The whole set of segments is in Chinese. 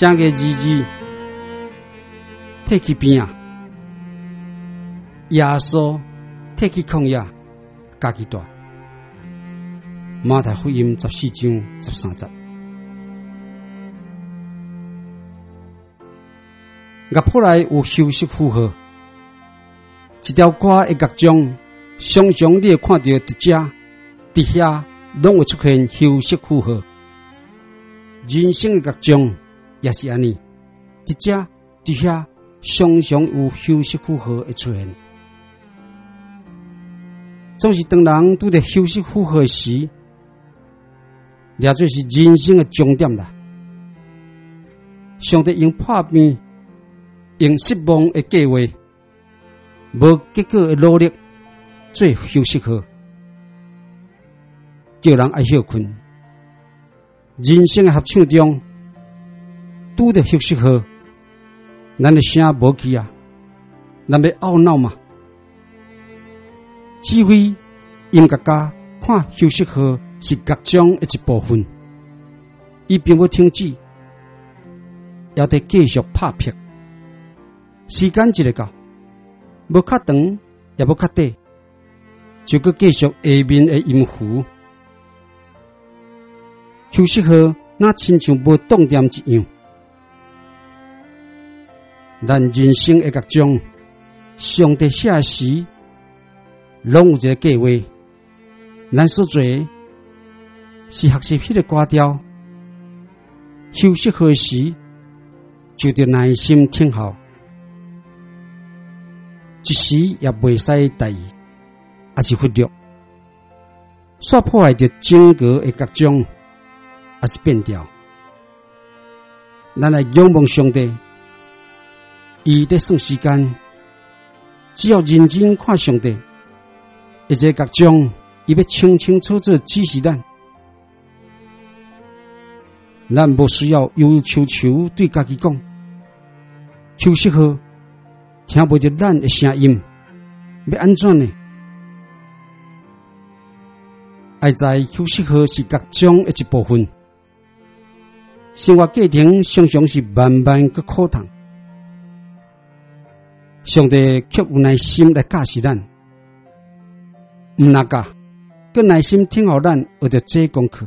正月22，摕去边啊！耶稣摕去旷野，家己住。马太福音14章13節。樂譜內有休息符號，一條歌的樂章，常常你會看到佇遮、佇遐，攏會出現休息符號。人生的樂章也是安尼，佇遮、佇遐，常常有休息符號會出現。總是當人拄着休息符號時，了做是人生的終點啦。上帝用破病、用失望的計劃、無結果的努力做休息號，叫人愛休困。人生的合唱中，拄着休息號，咱的聲無去啊，咱要懊惱嘛。指揮音樂家看休息號是樂章的一部分，伊並無停止，也得繼續拍片。時間一個到，無較長也無較短，就閣繼續下面的音符。休息號若親像無動點一樣，咱人生的樂章，上帝寫時，攏有一個計劃。咱所做是學習迄個歌調，休息好時就得耐心聽候，一時也袂使大意，也是忽略，煞破壞着整個的樂章，也是變調。咱來仰望上帝，伊在算時間，只要認真看上帝，一個樂章。伊要清清楚楚指示咱，咱無需要憂愁愁對家己講，休息好，聽袂着咱的聲音，要安怎呢？愛在休息好是樂章的一部分，生活過程常常是慢慢個苦痛，上帝卻有耐心來教示咱，毋那教。更耐心聽候咱學着這功課，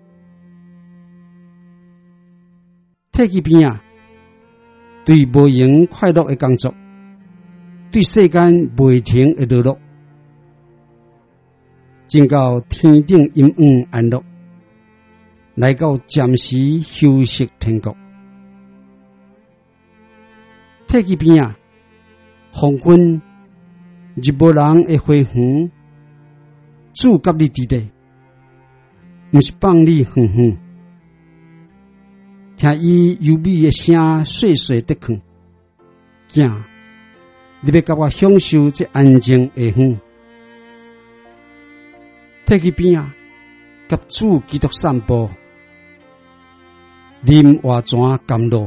退去邊啊！對無閒快樂的工作，對世間袂停的勞碌，進到天頂陰暗安樂，來到暫時休息天國。退去邊啊！黃昏日無人的花園。主甲你佇地，毋是放你遠遠，聽伊優美的聲細細的勸，囝，你要甲我享受這安靜的園。退去邊啊，甲主基督散步，啉活泉甘露，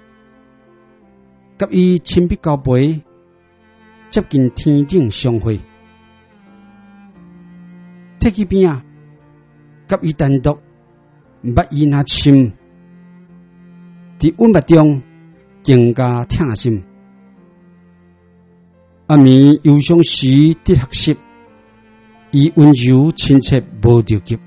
甲伊親密交陪，接近天頂相會。退去邊啊，甲伊單獨，捌伊那深，佇溫密中更加疼心。暗暝憂傷時得學習，伊溫柔親切無着急。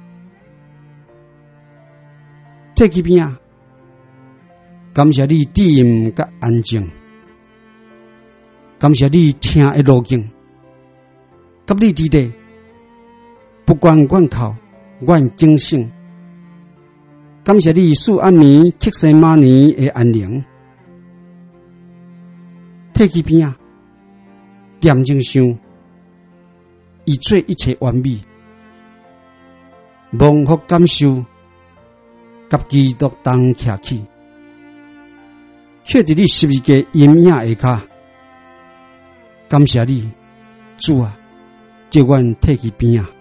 退去邊啊，感謝你沉甲安靜，感謝你聽的路徑，甲你佇地。不管阮靠，阮警醒。感謝你使暗暝克西馬尼的安寧。退去邊啊，恬靜想，伊做一切完美，忘乎感受，甲基督同徛起，卻佇你十字架陰影下骹。感謝你，主啊，叫阮退去邊啊。